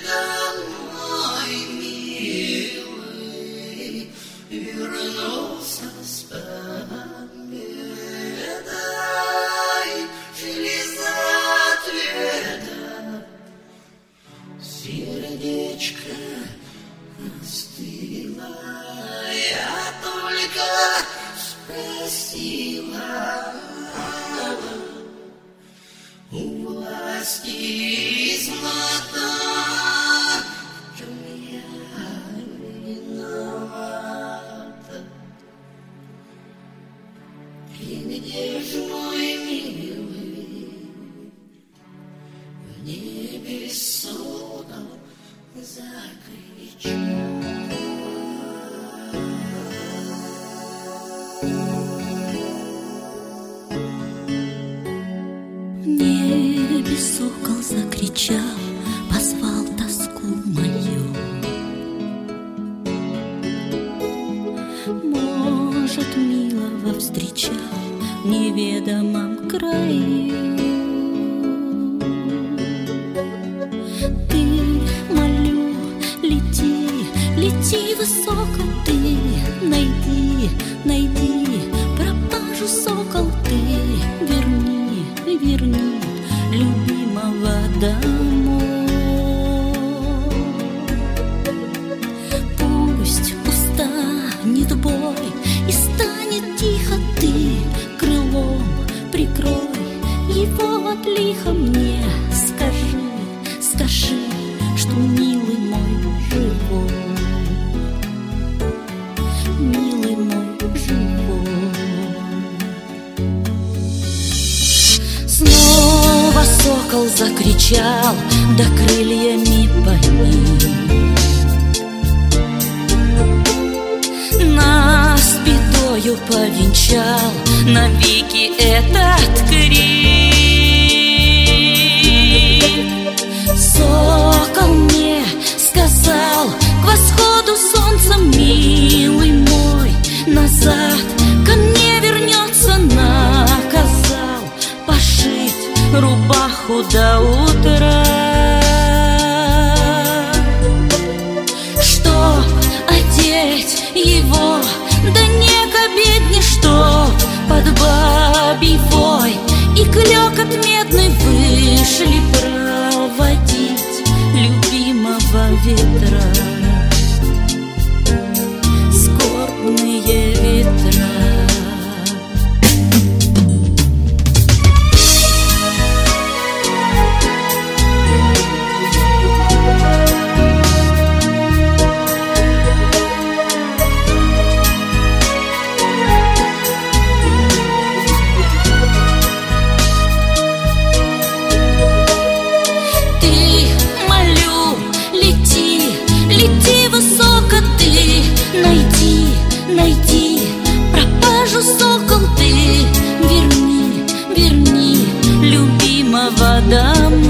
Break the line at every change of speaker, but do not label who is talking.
домой, милый, вернулся с победой, железа ответа, сердечко остыло, я только спросила у власти измота, в чем я виновата. И где ж мой милый, в небе сокол закричал.
Сокол закричал, позвал тоску мою. Может, милого встречал в неведомом краю. Ты, молю, лети, лети высоко, ты найди, найди пропажу, сокол, ты верни, верни любимого домой. Пусть устанет бой и станет тихо, ты крылом прикрой его от лиха. Мне скажи, скажи, что милый мой живой, милый мой живой. Снова сокол закричал, да крыльями поник. Нас бедою повенчал навеки этот крик. Сокол мне сказал к восходу солнца, милый мой, назад ко мне вернется, наказал пошить рубаху до утра, чтоб одеть его, да не к обедне, чтоб под бабий вой и клёкот медный вышли проводить любимого ветра, скорбные ветра. Лети высоко, ты найди, найди пропажу, сокол, ты верни, верни любимого домой.